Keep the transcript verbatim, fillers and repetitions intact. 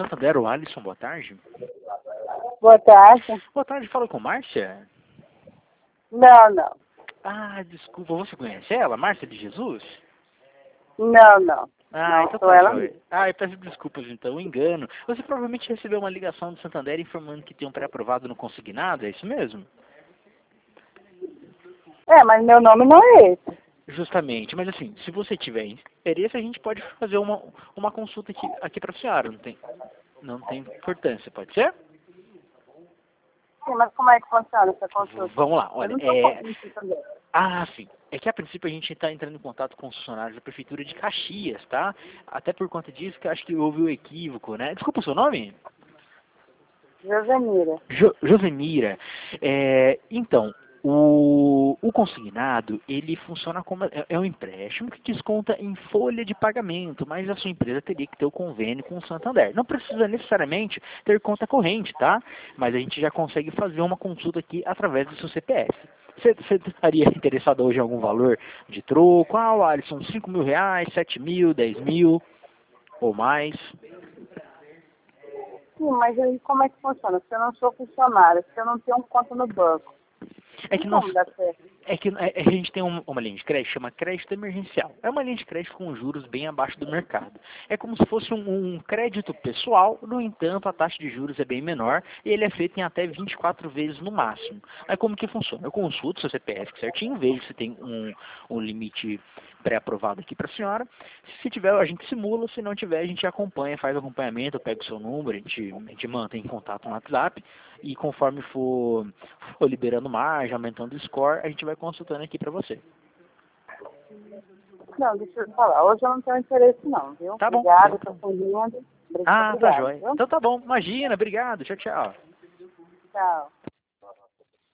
Santander, o Alisson, boa tarde. Boa tarde. Boa tarde, fala com Márcia? Não, não. Ah, desculpa, você conhece ela, Márcia de Jesus? Não, não. Ah, não então sou tá ela. jóia. Ah, eu peço desculpas então, um engano. Você provavelmente recebeu uma ligação do Santander informando que tem um pré-aprovado no consignado, é isso mesmo? É, mas meu nome não é esse. Justamente, mas assim, se você tiver interesse, a gente pode fazer uma, uma consulta aqui, aqui para a senhora, não tem, não tem importância, pode ser? Sim, mas como é que funciona essa consulta? Vamos lá, Eu olha, não tô é... com isso também. Ah, sim. É que a princípio a gente está entrando em contato com os funcionários da Prefeitura de Caxias, tá? Até por conta disso que eu acho que houve o equívoco, né? Desculpa o seu nome? Josemira. Jo Josemira. É, então, o, o consignado, ele funciona como... É, é um empréstimo que desconta em folha de pagamento, mas a sua empresa teria que ter o convênio com o Santander. Não precisa necessariamente ter conta corrente, tá? Mas a gente já consegue fazer uma consulta aqui através do seu C P F. Você, você estaria interessado hoje em algum valor de troco? Ah, Alisson, cinco mil reais, sete mil, dez mil ou mais? Sim, mas aí como é que funciona? Se eu não sou funcionária, se eu não tenho conta no banco, É tem que nós, como dar certo? é que é- a gente tem um- uma linha de crédito, chama crédito emergencial. É uma linha de crédito com juros bem abaixo do mercado. É como se fosse um, um crédito pessoal, no entanto, a taxa de juros é bem menor e ele é feito em até vinte e quatro vezes no máximo. Aí como que funciona? Eu consulto seu C P F certinho, vejo se tem um, um limite pré-aprovado aqui para a senhora. Se tiver, a gente simula, se não tiver, a gente acompanha, faz acompanhamento, eu pego o seu número, a gente, a gente mantém contato no WhatsApp e conforme for, for liberando margem, aumentando o score, a gente vai consultando aqui para você. Não, deixa eu falar. Hoje eu não tenho interesse não, viu? Tá bom. Obrigada, estou fugindo. Ah, tá Obrigada, jóia. viu? Então tá bom. Imagina, obrigado. Tchau, tchau. Tchau.